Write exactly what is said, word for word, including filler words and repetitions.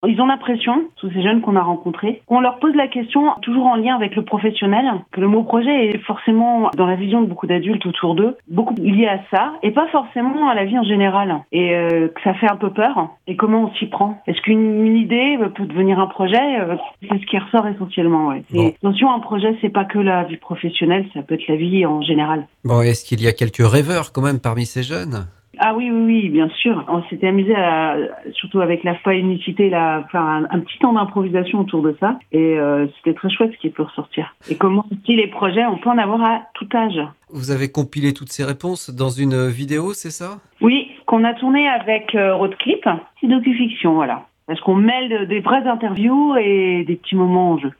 Ils ont l'impression, tous ces jeunes qu'on a rencontrés, qu'on leur pose la question toujours en lien avec le professionnel, que le mot projet est forcément, dans la vision de beaucoup d'adultes autour d'eux, beaucoup lié à ça, et pas forcément à la vie en général. Et euh, que ça fait un peu peur. Et comment on s'y prend? Est-ce qu'une une idée peut devenir un projet? euh, C'est ce qui ressort essentiellement. Ouais. Bon. Et attention, un projet, c'est pas que la vie professionnelle, ça peut être la vie en général. Bon, est-ce qu'il y a quelques rêveurs quand même parmi ces jeunes? Ah oui, oui, oui, bien sûr. On s'était amusé, à, surtout avec la foi et unicité, là, à faire un, un petit temps d'improvisation autour de ça. Et euh, c'était très chouette ce qui peut ressortir. Et comment aussi les projets, on peut en avoir à tout âge. Vous avez compilé toutes ces réponses dans une vidéo, c'est ça? Oui, qu'on a tourné avec euh, Roadclip. C'est docu-fiction, voilà. Parce qu'on mêle des vraies interviews et des petits moments en jeu.